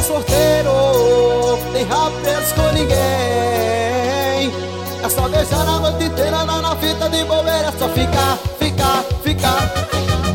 solteiro, tem rapaz com ninguém. É só beijar a noite inteira lá na fita de bobeira. É só ficar, ficar, ficar.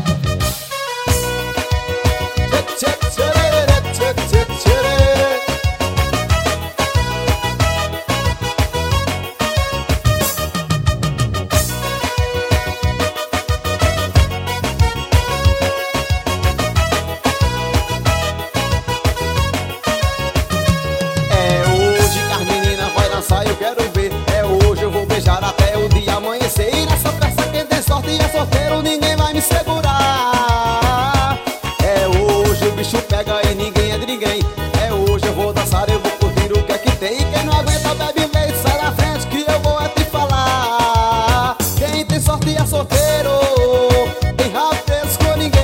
Eu quero ver, é hoje eu vou beijar até o dia amanhecer. E nessa festa quem tem sorte e é solteiro, ninguém vai me segurar. É hoje o bicho pega e ninguém é de ninguém. É hoje eu vou dançar, eu vou curtir o que é que tem. E quem não aguenta bebe leite, sai da frente que eu vou te falar. Quem tem sorte é solteiro, tem rapaz com ninguém.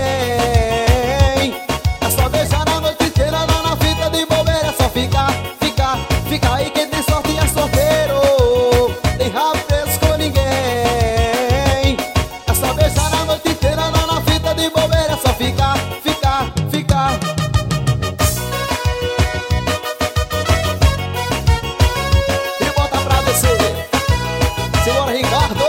É só beijar a noite inteira lá na fita de bobeira. É só ficar, ficar, ficar. E quem tem sorte é solteiro, tem rapaz com ninguém. É só beijar a noite inteira lá na fita de bobeira. É só ficar, ficar, ficar. E bota pra descer. Simbora, Ricardo.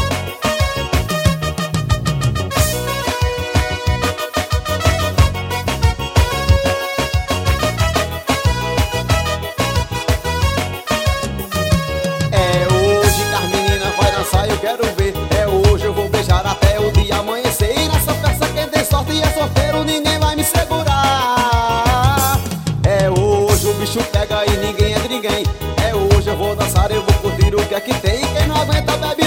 Eu quero ver, é hoje eu vou beijar até o dia amanhecer. E nessa festa quem tem sorte e é solteiro, ninguém vai me segurar. É hoje o bicho pega e ninguém é de ninguém. É hoje eu vou dançar, eu vou curtir o que é que tem. E quem não aguenta bebe